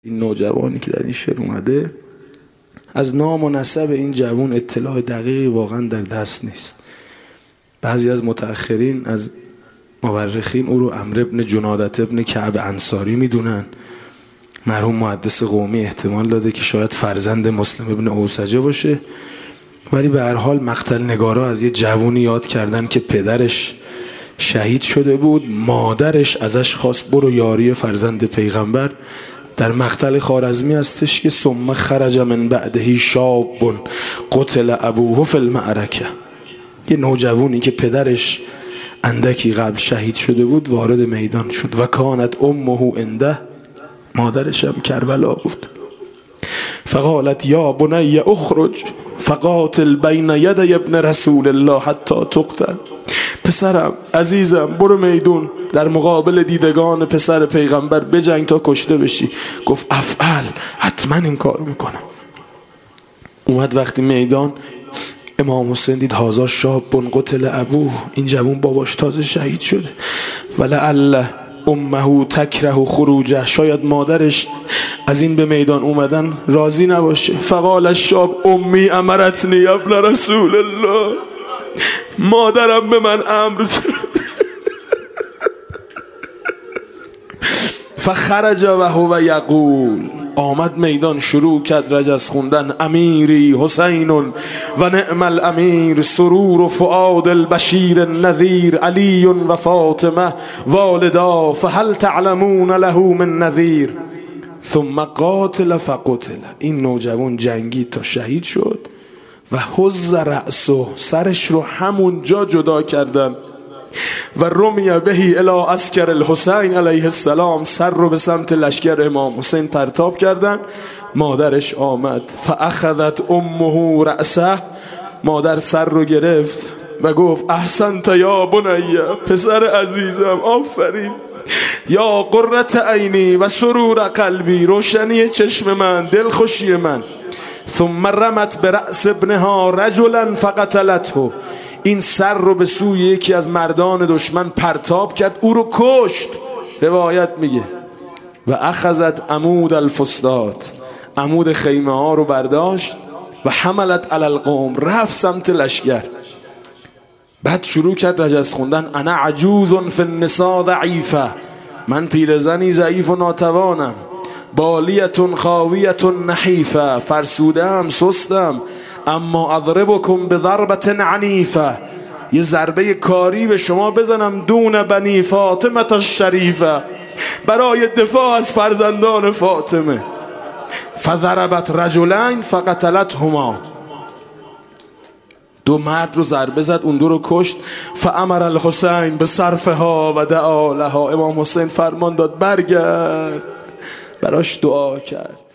این نوجوانی که در این شعر اومده، از نام و نسب این جوان اطلاع دقیقی واقعا در دست نیست. بعضی از متأخرین از مورخین او رو عمرو بن جنادة بن کعب انصاری میدونن. مرحوم محدث قومی احتمال داده که شاید فرزند مسلم ابن اوسجه باشه، ولی به هر حال مقتل نگارا از یه جوونی یاد کردن که پدرش شهید شده بود، مادرش ازش خواست برو یاری فرزند پیغمبر. در مقتل خوارزمی هستش که ثم خرج من بعده شاب قتل ابوه فی المعرکه، یه نوجوانی که پدرش اندکی قبل شهید شده بود وارد میدان شد. و کانت امه عنده، مادرش هم کربلا بود. فقالت یا بنی اخرج فقاتل بین یدی ابن رسول الله حتی تقتل. پسرم عزیزم برو میدون، در مقابل دیدگان پسر پیغمبر بجنگ تا کشته بشی. گفت افعل، حتما این کار میکنم. اومد وقتی میدان، امام حسین دید هازا شاب قتل ابوه، این جوون باباش تازه شهید شده. ولعل امه تکره خروجه، شاید مادرش از این به میدان اومدن راضی نباشه. فقال الشاب امی امرتنی ابن رسول الله، مادرم به من امر فخرج و هو یقول، آمد میدان شروع کرد رجز خوندن. امیری حسین و نعم الامیر، سرور و فؤاد البشیر النذیر، علی و فاطمه والدا، فهل تعلمون له من نذیر. ثم قاتل فقتل، این نوجوان جنگی تا شهید شد. و حز رأسه، سرش رو همون جا جدا کردن. و رمی بهی الی عسکر الحسین علیه السلام، سر رو به سمت لشکر امام حسین پرتاب کردن. مادرش آمد. فاخذت امه رأسه، مادر سر رو گرفت و گفت احسنت یا بنی، پسر عزیزم آفرین. یا قرة عینی و سرور قلبی، روشنی چشم من، دلخوشی من. ثم رمت برأس ابنها رجلا فقتلته، این سر رو به سوی یکی از مردان دشمن پرتاب کرد، او رو کشت. روایت میگه و اخذت عمود الفسطاط، عمود خیمه ها رو برداشت. و حملت علی القوم، رفت سمت لشکر. بعد شروع کرد رجز خوندن. انا عجوز فی النساء ضعیفه، من پیرزنی ضعیف و ناتوانم. بالیتون خاویتون نحیفه، فرسودم سستم. اما اضربکم بضربت عنیفه، یه ضربه کاری به شما بزنم. دون بنی فاطمه الشریفه، برای دفاع از فرزندان فاطمه. فضربت رجلین فقتلتهما، دو مرد رو ضربه زد، اون دو رو کشت. فامر الحسین به صرفها و دعا لها، امام حسین فرمان داد برگرد، براش دعا کرد.